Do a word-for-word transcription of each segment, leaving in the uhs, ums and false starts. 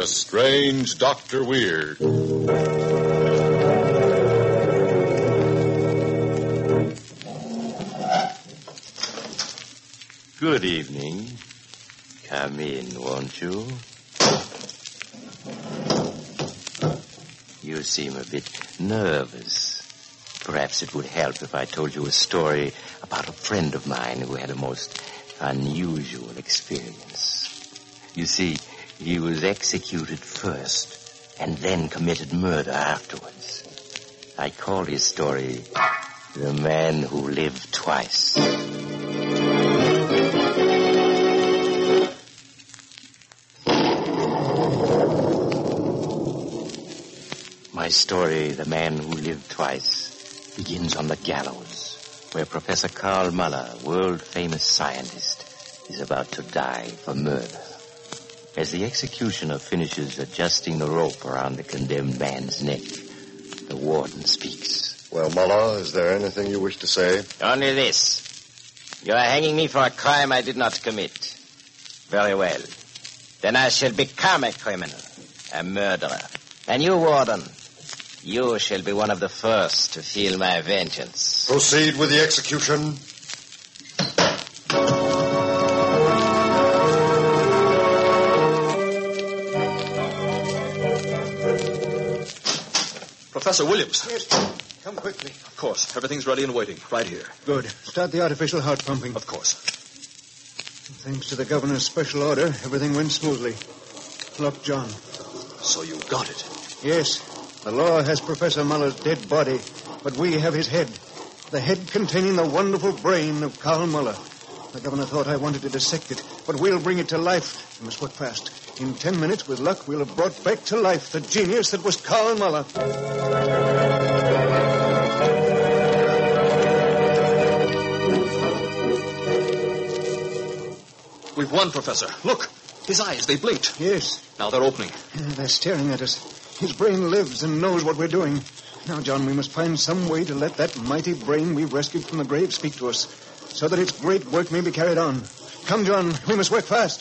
strange Doctor Weird. Good evening. Come in, won't you? You seem a bit nervous. Perhaps it would help if I told you a story about a friend of mine who had a most unusual experience. You see, he was executed first and then committed murder afterwards. I call his story The Man Who Lived Twice. My story, The Man Who Lived Twice, begins on the gallows, where Professor Karl Muller, world-famous scientist, is about to die for murder. As the executioner finishes adjusting the rope around the condemned man's neck, the warden speaks. Well, Muller, is there anything you wish to say? Only this. You are hanging me for a crime I did not commit. Very well. Then I shall become a criminal, a murderer. And you, warden, you shall be one of the first to feel my vengeance. Proceed with the execution. Professor Williams. Yes, come quickly. Of course. Everything's ready and waiting. Right here. Good. Start the artificial heart pumping. Of course. Thanks to the governor's special order, everything went smoothly. Look, John. So you got it? Yes. The law has Professor Muller's dead body, but we have his head. The head containing the wonderful brain of Karl Muller. The governor thought I wanted to dissect it, but we'll bring it to life. We must work fast. In ten minutes, with luck, we'll have brought back to life the genius that was Karl Muller. We've won, Professor. Look. His eyes, they blinked. Yes. Now they're opening. Yeah, they're staring at us. His brain lives and knows what we're doing. Now, John, we must find some way to let that mighty brain we've rescued from the grave speak to us, so that its great work may be carried on. Come, John, we must work fast.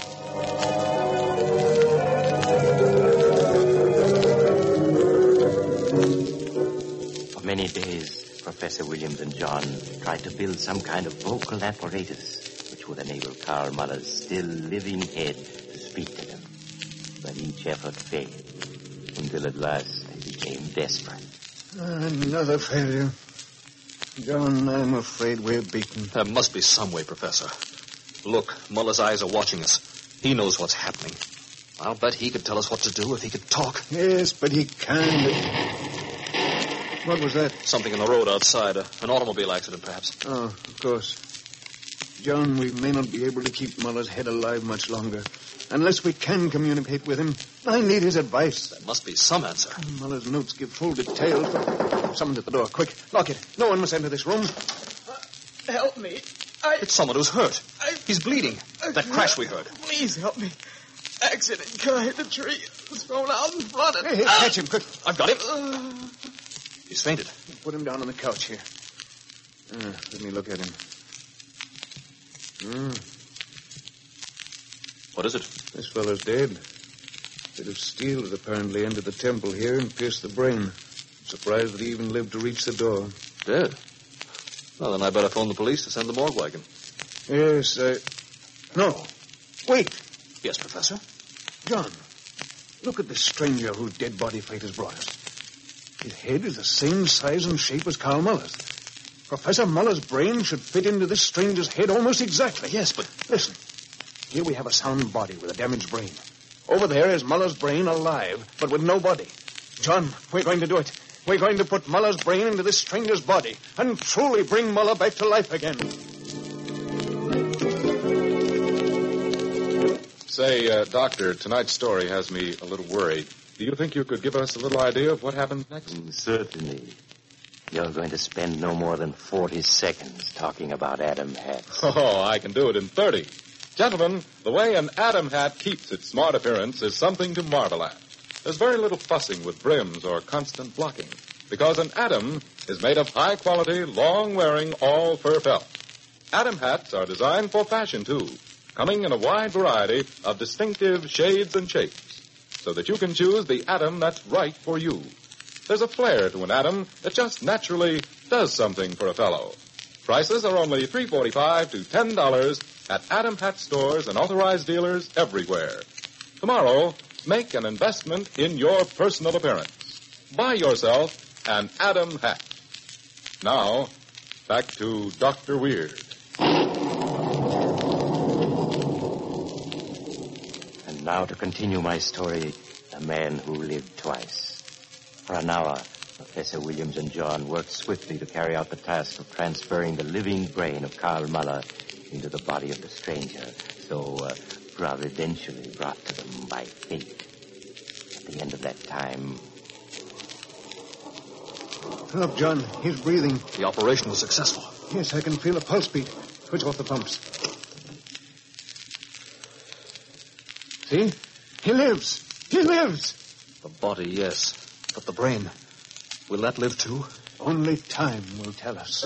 For many days, Professor Williams and John tried to build some kind of vocal apparatus which would enable Karl Muller's still living head to speak to them. But each effort failed, until at last they became desperate. Another failure. John, I'm afraid we're beaten. There must be some way, Professor. Look, Muller's eyes are watching us. He knows what's happening. I'll bet he could tell us what to do if he could talk. Yes, but he can't. What was that? Something in the road outside. Uh, an automobile accident, perhaps. Oh, of course. John, we may not be able to keep Muller's head alive much longer. Unless we can communicate with him. I need his advice. There must be some answer. Muller's notes give full details. But... Someone's at the door. Quick, lock it. No one must enter this room. Uh, help me. I... It's someone who's hurt. I... He's bleeding. I... That crash we heard. Please help me. Accident. Guy hit the tree. Was thrown out and flooded. Hey, hey, uh... catch him, quick. I've got him. Uh... He's fainted. Put him down on the couch here. Uh, let me look at him. Hmm. What is it? This fellow's dead. A bit of steel has apparently entered the temple here and pierced the brain. I'm surprised that he even lived to reach the door. Dead? Well, then I better phone the police to send the morgue wagon. Yes, I... No. Wait. Yes, Professor? John, look at this stranger whose dead body fate has brought us. His head is the same size and shape as Karl Muller's. Professor Muller's brain should fit into this stranger's head almost exactly. Yes, but... Listen. Here we have a sound body with a damaged brain. Over there is Muller's brain alive, but with no body. John, we're going to do it. We're going to put Muller's brain into this stranger's body and truly bring Muller back to life again. Say, uh, Doctor, tonight's story has me a little worried. Do you think you could give us a little idea of what happened next? Mm, certainly. You're going to spend no more than forty seconds talking about Adam hats. Oh, I can do it in thirty. Gentlemen, the way an Adam hat keeps its smart appearance is something to marvel at. There's very little fussing with brims or constant blocking, because an Adam is made of high-quality, long-wearing, all-fur felt. Adam hats are designed for fashion, too, coming in a wide variety of distinctive shades and shapes. so that you can choose the Atom that's right for you. There's a flair to an Atom that just naturally does something for a fellow. Prices are only three dollars and forty-five cents to ten dollars at Atom Hat stores and authorized dealers everywhere. Tomorrow, make an investment in your personal appearance. Buy yourself an Atom Hat. Now, back to Doctor Weird. And now to continue my story, The Man Who Lived Twice. For an hour, Professor Williams and John worked swiftly to carry out the task of transferring the living brain of Karl Muller into the body of the stranger, so uh, providentially brought to them by fate. At the end of that time... Look, John, he's breathing. The operation was successful. Yes, I can feel a pulse beat. Switch off the pumps. See? He lives. He lives. The body, yes. But the brain, will that live too? Only time will tell us.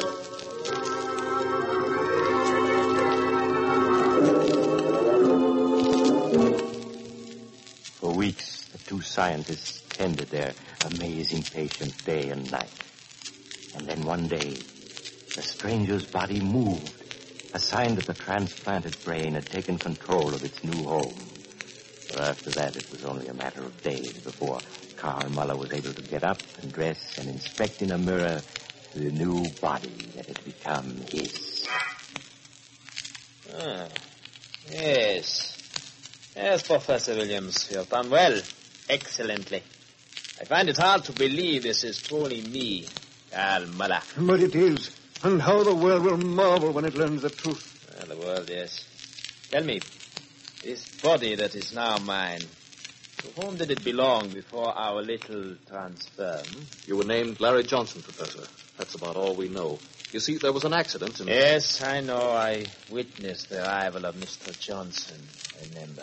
For weeks, the two scientists tended their amazing patient day and night. And then one day, the stranger's body moved, a sign that the transplanted brain had taken control of its new home. But after that, it was only a matter of days before Karl Muller was able to get up and dress and inspect in a mirror the new body that had become his. Ah, yes. Yes, Professor Williams, you have done well. Excellently. I find it hard to believe this is truly me, Karl Muller. But it is. And how the world will marvel when it learns the truth. Well, the world, yes. Tell me, this body that is now mine, to whom did it belong before our little transfer? Hmm? You were named Larry Johnson, Professor. That's about all we know. You see, there was an accident and... Yes, I know. I witnessed the arrival of Mister Johnson, remember.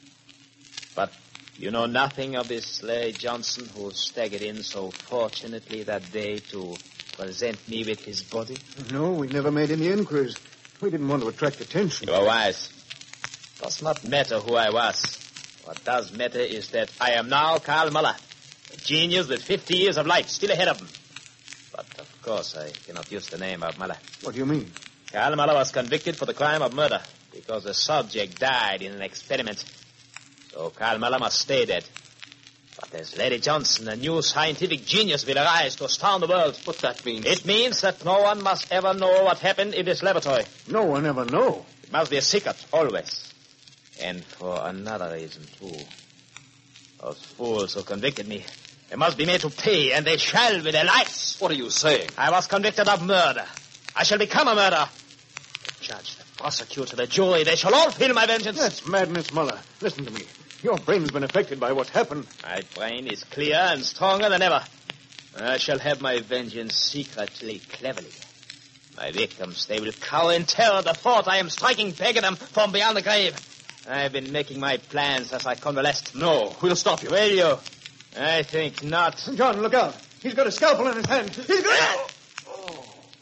But you know nothing of this Larry Johnson who staggered in so fortunately that day to present me with his body? No, we never made any inquiries. We didn't want to attract attention. You are wise. It does not matter who I was. What does matter is that I am now Karl Muller, a genius with fifty years of life still ahead of him. But, of course, I cannot use the name of Muller. What do you mean? Karl Muller was convicted for the crime of murder because the subject died in an experiment. So Karl Muller must stay dead. But as Larry Johnson, a new scientific genius, will arise to astound the world. What that means? It means that no one must ever know what happened in this laboratory. No one ever know. It must be a secret, always. And for another reason, too. Those fools who convicted me, they must be made to pay, and they shall with their lives. What are you saying? I was convicted of murder. I shall become a murderer. The judge, the prosecutor, the jury, they shall all feel my vengeance. That's madness, Muller. Listen to me. Your brain's been affected by what happened. My brain is clear and stronger than ever. I shall have my vengeance secretly, cleverly. My victims, they will cower in terror at the thought I am striking back at them from beyond the grave. I've been making my plans as I convalesced. No, we'll stop you. Will you? I think not. John, look out. He's got a scalpel in his hand. He's got... Oh.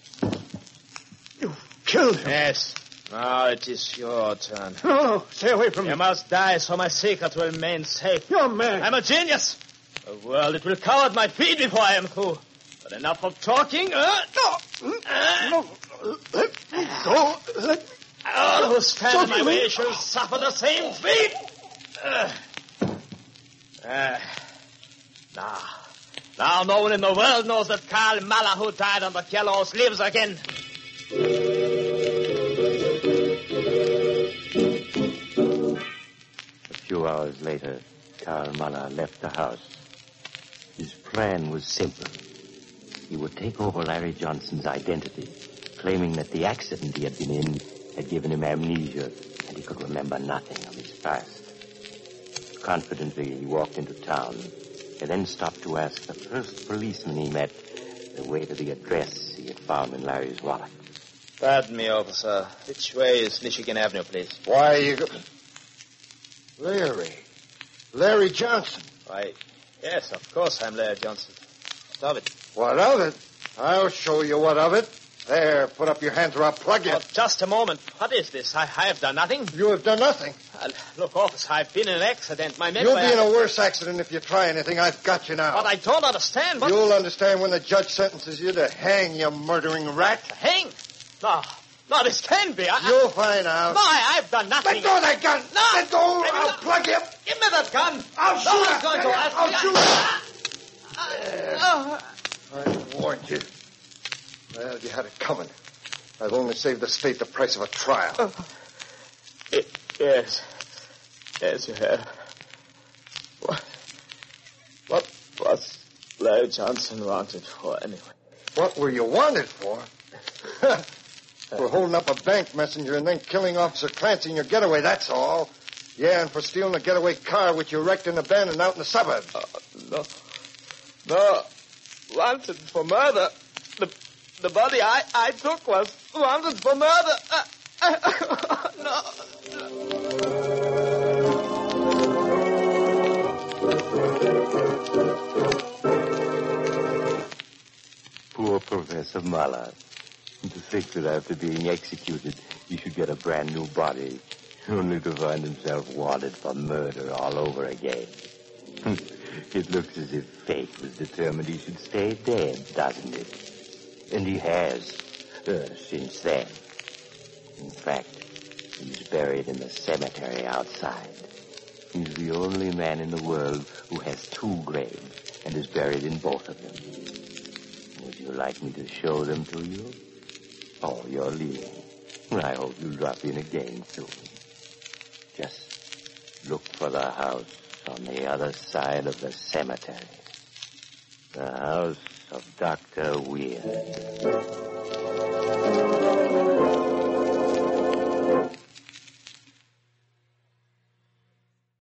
You killed him. Yes. Now it is your turn. No, no, stay away from me. You must die so my secret will remain safe. You're mad. I'm a genius. The world, it will cower at my feet before I am through. But enough of talking. Uh, no. Uh, no. Let me go. Let me... All who stand in my way shall suffer the same fate. Uh, uh, now, now no one in the world knows that Karl Muller, who died on the gallows, lives again. A few hours later, Karl Muller left the house. His plan was simple. He would take over Larry Johnson's identity, claiming that the accident he had been in had given him amnesia, and he could remember nothing of his past. Confidently, he walked into town, and then stopped to ask the first policeman he met the way to the address he had found in Larry's wallet. Pardon me, officer. Which way is Michigan Avenue, please? Why are you... Go- Larry. Larry Johnson. Why, yes, of course I'm Larry Johnson. What of it? What of it? I'll show you what of it. There, put up your hands or I'll plug you. Oh, just a moment. What is this? I, I have done nothing. You have done nothing. Uh, look, officer, I've been in an accident. My memory... You'll be in a worse accident if you try anything. I've got you now. But I don't understand. What... You'll understand when the judge sentences you to hang, you murdering rat. Hang? No, no, this can't be. I, You'll find out. No, I, I've done nothing. Let go of that gun. No. Let go. Let I'll go. plug you. Give me that gun. I'll shoot No, it. I'm going to ask I'll you. shoot it. Uh, I warned you. Well, you had it coming. I've only saved the state the price of a trial. uh, yes. Yes, you have. What, what was Larry Johnson wanted for, anyway? What were you wanted for? For holding up a bank messenger and then killing Officer Clancy in your getaway, that's all. Yeah, and for stealing a getaway car which you wrecked and abandoned out in the suburbs. Uh, no. No. Wanted for murder. The the body I, I took was wanted for murder. Uh, uh, no. Poor Professor Muller. To think that after being executed, he should get a brand new body, only to find himself wanted for murder all over again. It looks as if fate was determined he should stay dead, doesn't it? And he has, uh, since then. In fact, he's buried in the cemetery outside. He's the only man in the world who has two graves and is buried in both of them. Would you like me to show them to you? Oh, you're leaving. I hope you'll drop in again soon. Just look for the house on the other side of the cemetery. The house of Doctor Weir.